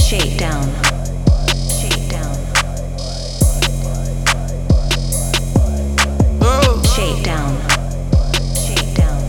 Shakedown. Shakedown. Oh. Shakedown. Shakedown.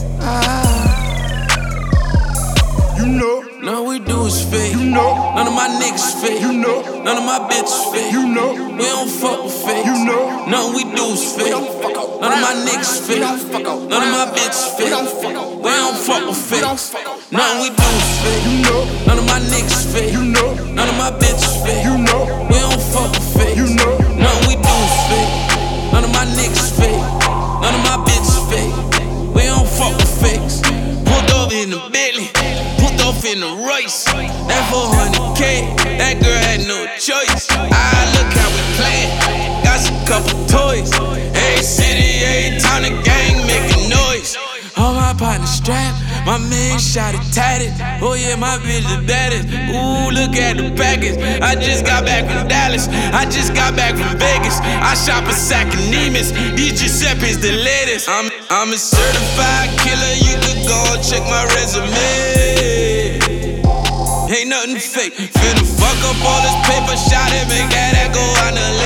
You know, none we do is fake. You know, none of my niggas fake. You know, none of my bitches fake. You know, we don't fuck with fake. You know, none we do is fake. None of my niggas fake. None of my bitches fake. We don't fuck with fake. None we do is fake. You know, none of my niggas fake. You know, none of my bitches fake. You know, we don't fuck with fake. You know, none we do is fake. None of my niggas fake. None of my bitches fake. We don't fuck with fakes. Pulled over in the Bentley. Off in the race, that 400K, that girl had no choice. Look how we playin', got some couple toys. Every city, every town, the gang making noise. All my partners strapped, my man shot it tatted. Oh yeah, my bitch the baddest. Ooh, look at the package. I just got back from Dallas, I just got back from Vegas. I shop a sack of Neiman's, these Giuseppe's the latest. I'm a certified killer, you could go and check my resume. Ain't nothing fake. Finna fuck up all this paper, shot it, make that go on the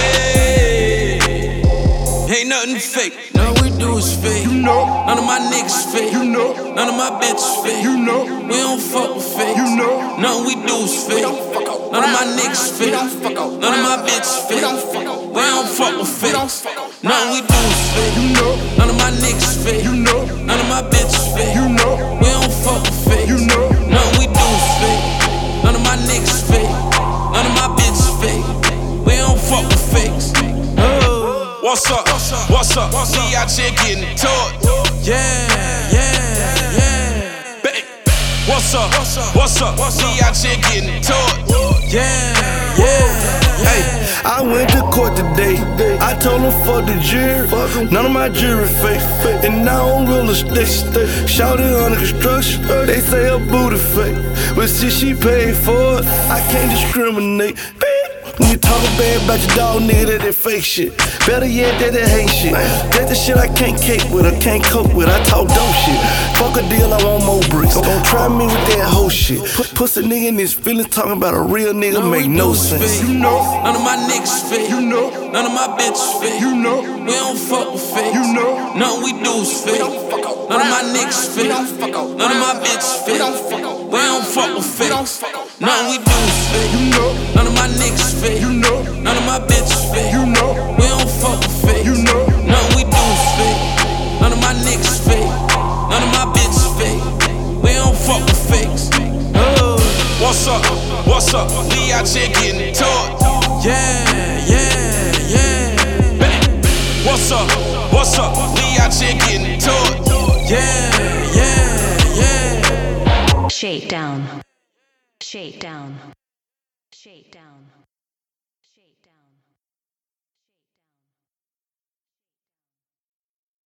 leg. Ain't nothing fake. None we do is fake. You know, none of my niggas fake. You know, none of my bitches fake. You know, we don't fuck with fake. You know, none we do is fake. None of my niggas fake. None of my bitches fake. We don't fuck with fake. None we do is fake. You know, none of my niggas fake. You know, none of my bitches fake. You know, we don't fuck with fake. You know, none we do is fake. None of my niggas fake. None of my bitches fake. We don't fuck with fakes. What's up? What's up? We out here getting taught. Yeah, yeah, yeah. What's up? What's up? We out here getting taught. Yeah, yeah. Hey, I went to court today. I told them fuck the jury. None of my jury fake. And I own real estate. Shouted on the construction. They say her booty fake. But since she paid for it, I can't discriminate. When you talk bad about your dog, nigga, that fake shit. Better yet, that hate shit. That's the shit I can't cake with, I can't cope with. I talk dope shit. Fuck a deal, I want more bricks. Don't try me with that whole shit. Pussy nigga in his feelings talking about a real nigga make no sense. You know, none of my niggas fake. You know, none of my bitches fake. You know, we don't fuck with fake. You know, none we do is fake. None of my niggas fake. None of my bitches fake. We don't fuck with fake. None we do is fake. You know, none of my niggas fake. You know, none of my bitches fake. You know, we don't fuck with fake. You know, none we do is fake. None of my niggas fake. None of my bitches fake. We don't fuck with fakes. What's up? What's up? We out here getting taught. Yeah, yeah, yeah. What's up? What's up? We out here getting taught. Yeah, yeah, yeah. Shakedown. Shakedown. Shakedown. Shakedown.